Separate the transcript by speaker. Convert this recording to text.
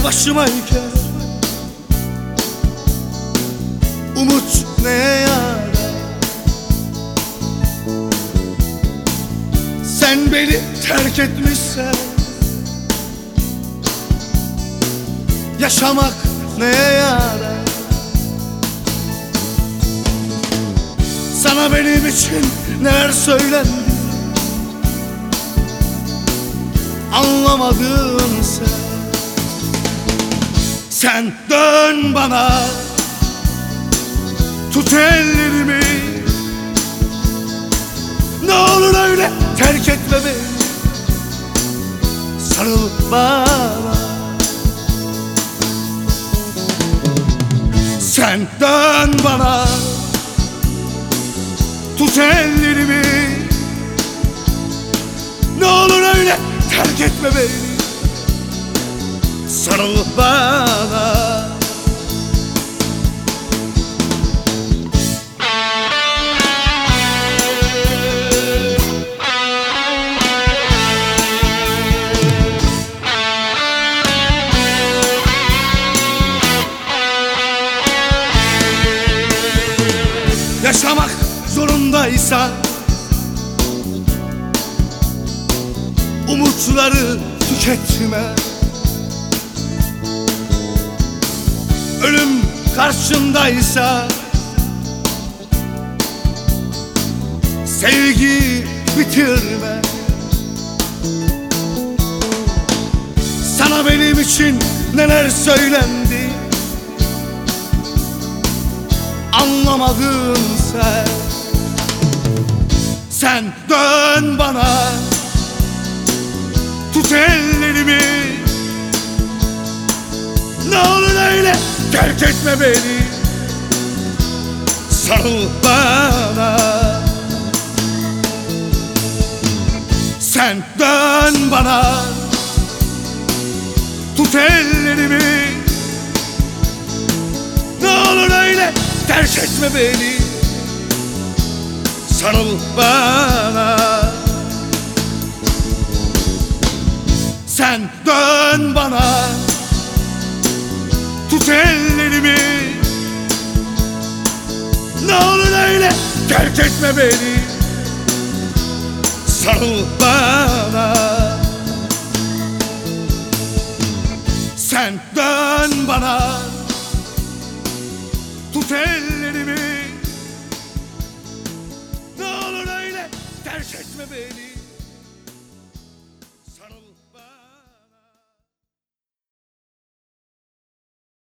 Speaker 1: başımayken umut neye yarar? Sen beni terk etmişsen yaşamak neye yarar? Sana benim için neler söylendi, anlamadın sen. Sen dön bana, tut ellerimi, ne olur öyle terk etme beni. Sarıl bana. Sen dön bana, tut ellerimi, ne olur öyle terk etme beni. Sarıl bana. Yaşamak zorundaysa umutları tüketme. Ölüm karşındaysa sevgi bitirme. Sana benim için neler söylendi, anlamadın sen. Sen dön bana, tut ellerimi, ne olur öyle terk etme beni. Sarıl bana. Sen dön bana, tut ellerimi, ne olur öyle terk etme beni. Sarıl bana. Sen dön bana, tut ellerimi, ne olur öyle terk etme beni. Sarıl bana. Sen dön bana, tut ellerimi, ne olur öyle terk etme beni.